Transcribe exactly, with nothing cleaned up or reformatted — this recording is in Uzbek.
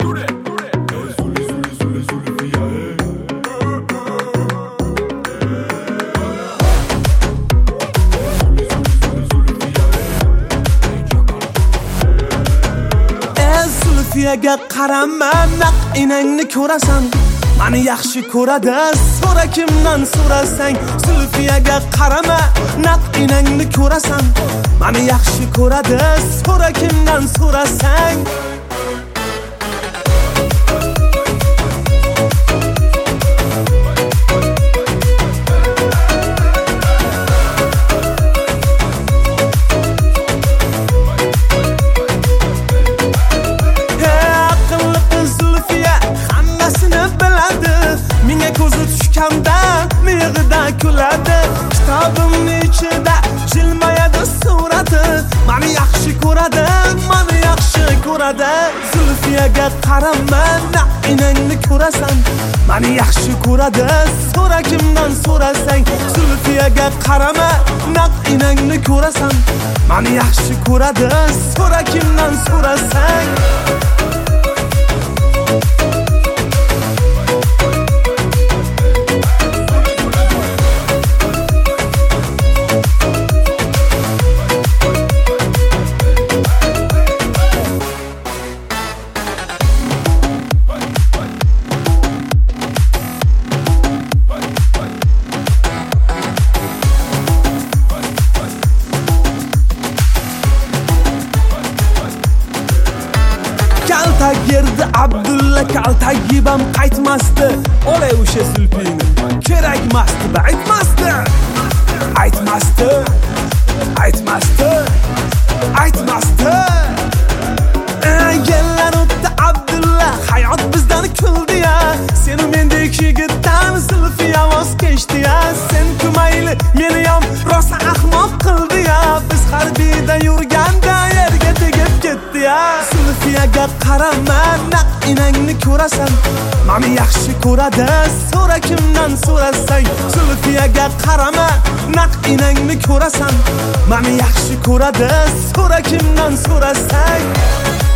Zulfiyaga qarama, naq enangni ko'rasan, mani yaxshi ko'radi, so'ra kimdan so'rasang. Zulfiyaga qarama, naq enangni ko'rasan, mani yaxshi ko'radi, so'ra kimdan so'rasang. Kuladi kitobimni ichida jilmayadi surati, mani yaxshi ko'radi, mani yaxshi ko'radi. Zulfiyaga qarama, naq enangni ko'rasan, mani yaxshi ko'radi, so'ra kimdan so'rasang. Zulfiyaga qarama, naq enangni ko'rasan, mani yaxshi ko'radi, so'ra kimdan so'rasang. Kaltak yerdi Abdulla, kaltak yibam qaytmasdi. Olay o'sha Zulfiyni kerakmasdi, aytmasdi. Aytmasdi. Aytmasdi. Aytmasdi. Yillar o'tdi Abdulla, hayot bizdan kuldi ya. Seni mendek yigitdan Zulfiya voz kechdi ya. Sen kumayli meni ham rosa ahmoq qildi ya. Biz harbiyda yurganda yerga tegib ketdi ya. Zulfiyaga qarama, naq enangni ko'rasan, mani yaxshi ko'radi, so'ra kimdan so'rasang. Zulfiyaga qarama, naq enangni ko'rasan, mani yaxshi ko'radi, so'ra kimdan so'rasang.